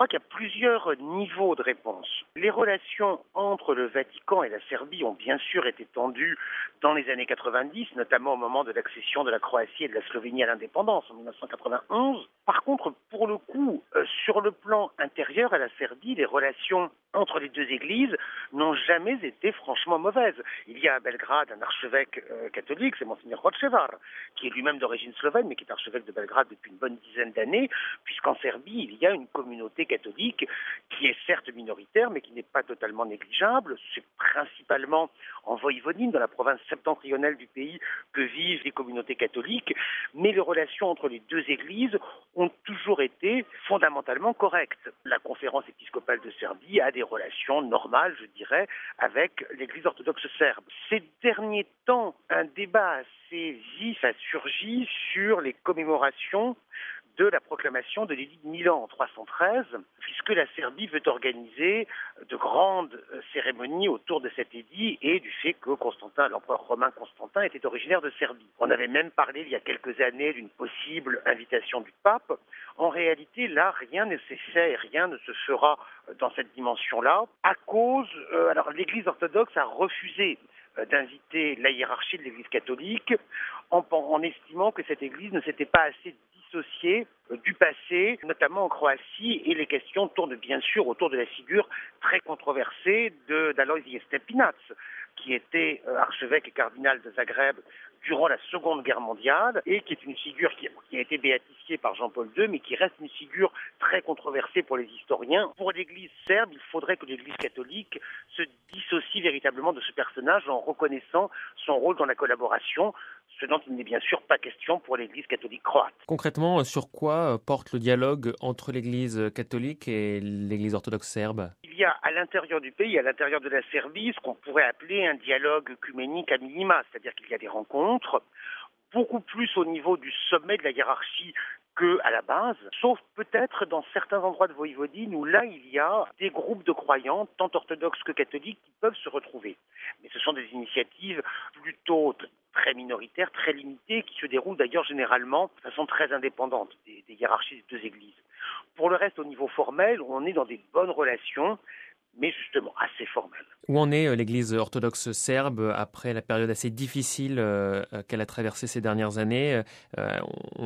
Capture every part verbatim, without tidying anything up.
crois qu'il y a plusieurs niveaux de réponse. Les relations entre le Vatican et la Serbie ont bien sûr été tendues dans les années quatre-vingt-dix, notamment au moment de l'accession de la Croatie et de la Slovénie à l'indépendance en dix-neuf cent quatre-vingt-onze. Par contre, pour le coup, euh, sur le plan intérieur à la Serbie, les relations entre les deux églises n'ont jamais été franchement mauvaises. Il y a à Belgrade un archevêque euh, catholique, c'est Monseigneur Hocevar, qui est lui-même d'origine slovène, mais qui est archevêque de Belgrade depuis une bonne dizaine d'années, puisqu'en Serbie, il y a une communauté catholique qui est certes minoritaire, mais qui n'est pas totalement négligeable. C'est principalement en Voïvodine, dans la province septentrionale du pays, que vivent les communautés catholiques, mais les relations entre les deux églises ont toujours été fondamentalement correctes. La conférence épiscopale de Serbie a des relations normales, je dirais, avec l'église orthodoxe serbe. Ces derniers temps, un débat assez vif a surgi sur les commémorations de la proclamation de l'édit de Milan en trois cent treize, puisque la Serbie veut organiser de grandes cérémonies autour de cet édit et du fait que Constantin, l'empereur romain Constantin, était originaire de Serbie. On avait même parlé il y a quelques années d'une possible invitation du pape. En réalité, là, rien ne s'est fait et rien ne se fera dans cette dimension-là, à cause, euh, alors l'Église orthodoxe a refusé euh, d'inviter la hiérarchie de l'Église catholique en, en estimant que cette Église ne s'était pas assez dissociée euh, du passé, notamment en Croatie, et les questions tournent bien sûr autour de la figure très controversée de, d'Aloysius Stepinac, qui était euh, archevêque et cardinal de Zagreb durant la Seconde Guerre mondiale et qui est une figure qui, qui a été béatifiée par Jean-Paul deux, mais qui reste une figure très controversée pour les historiens. Pour l'Église serbe, il faudrait que l'Église catholique se dissocie véritablement de ce personnage en reconnaissant son rôle dans la collaboration, ce dont il n'est bien sûr pas question pour l'Église catholique croate. Concrètement, sur quoi porte le dialogue entre l'Église catholique et l'Église orthodoxe serbe ? Il y a à l'intérieur du pays, à l'intérieur de la Serbie, ce qu'on pourrait appeler un dialogue œcuménique à minima, c'est-à-dire qu'il y a des rencontres, beaucoup plus au niveau du sommet de la hiérarchie qu'à la base, sauf peut-être dans certains endroits de Voïvodine où là il y a des groupes de croyants, tant orthodoxes que catholiques, qui peuvent se retrouver. Mais ce sont des initiatives plutôt très minoritaires, très limitées, qui se déroulent d'ailleurs généralement de façon très indépendante des, des hiérarchies des deux églises. Pour le reste, au niveau formel, on est dans des bonnes relations, mais justement assez formelles. Où en est l'Église orthodoxe serbe après la période assez difficile euh, qu'elle a traversée ces dernières années ? euh,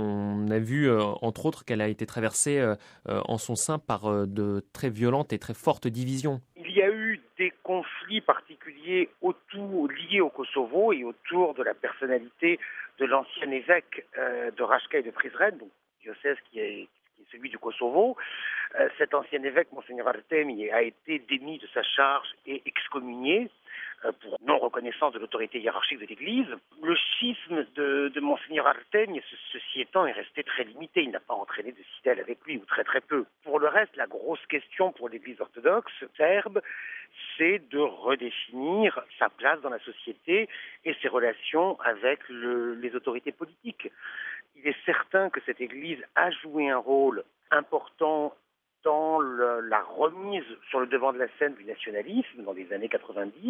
On a vu, euh, entre autres, qu'elle a été traversée euh, en son sein par euh, de très violentes et très fortes divisions. Il y a eu des conflits particuliers autour, liés au Kosovo et autour de la personnalité de l'ancien évêque euh, de Raška et de Prizren, donc diocèse qui est celui du Kosovo. Euh, cet ancien évêque, Monseigneur Artemi, a été démis de sa charge et excommunié euh, pour non-reconnaissance de l'autorité hiérarchique de l'Église. Le schisme de, de Monseigneur Artemi, ce, ceci étant, est resté très limité. Il n'a pas entraîné de fidèles avec lui, ou très très peu. Pour le reste, la grosse question pour l'Église orthodoxe serbe, c'est de redéfinir sa place dans la société et ses relations avec le, les autorités politiques. Il est certain que cette Église a joué un rôle important dans le, la remise sur le devant de la scène du nationalisme dans les années quatre-vingt-dix,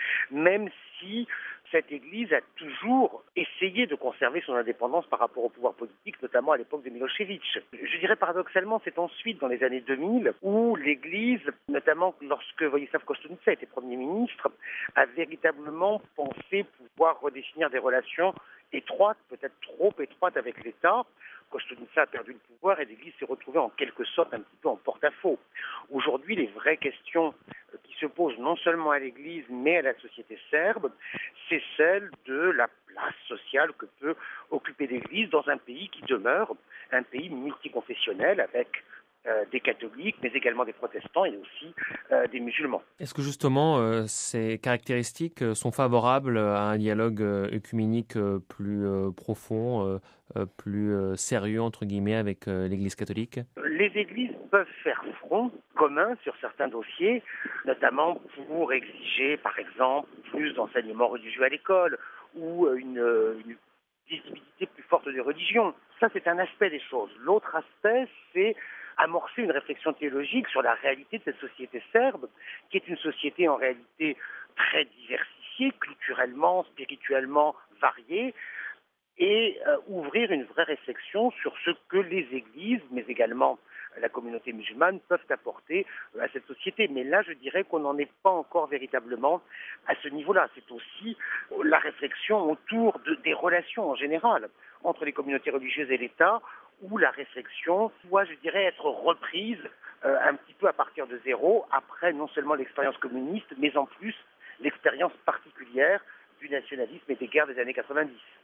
même si cette Église a toujours essayé de conserver son indépendance par rapport au pouvoir politique, notamment à l'époque de Milošević. Je dirais paradoxalement, c'est ensuite dans les années deux mille où l'Église, notamment lorsque Vojislav Koštunica était Premier ministre, a véritablement pensé pouvoir redéfinir des relations étroites, peut-être trop étroites avec l'État. Koštunica a perdu le pouvoir et l'Église s'est retrouvée en quelque sorte un petit peu en porte-à-faux. Aujourd'hui, les vraies questions qui se posent non seulement à l'Église mais à la société serbe, c'est celle de la place sociale que peut occuper l'Église dans un pays qui demeure un pays multiconfessionnel avec Euh, des catholiques, mais également des protestants et aussi euh, des musulmans. Est-ce que justement euh, ces caractéristiques sont favorables à un dialogue euh, œcuménique euh, plus euh, profond, euh, euh, plus euh, sérieux, entre guillemets, avec euh, l'Église catholique ? Les églises peuvent faire front commun sur certains dossiers, notamment pour exiger, par exemple, plus d'enseignement religieux à l'école ou une, une visibilité plus forte des religions. Ça, c'est un aspect des choses. L'autre aspect, c'est amorcer une réflexion théologique sur la réalité de cette société serbe, qui est une société en réalité très diversifiée, culturellement, spirituellement variée, et euh, ouvrir une vraie réflexion sur ce que les églises, mais également la communauté musulmane peuvent apporter à cette société. Mais là, je dirais qu'on n'en est pas encore véritablement à ce niveau-là. C'est aussi la réflexion autour de, des relations en général entre les communautés religieuses et l'État, où la réflexion doit, je dirais, être reprise euh, un petit peu à partir de zéro, après non seulement l'expérience communiste, mais en plus l'expérience particulière du nationalisme et des guerres des années quatre-vingt-dix.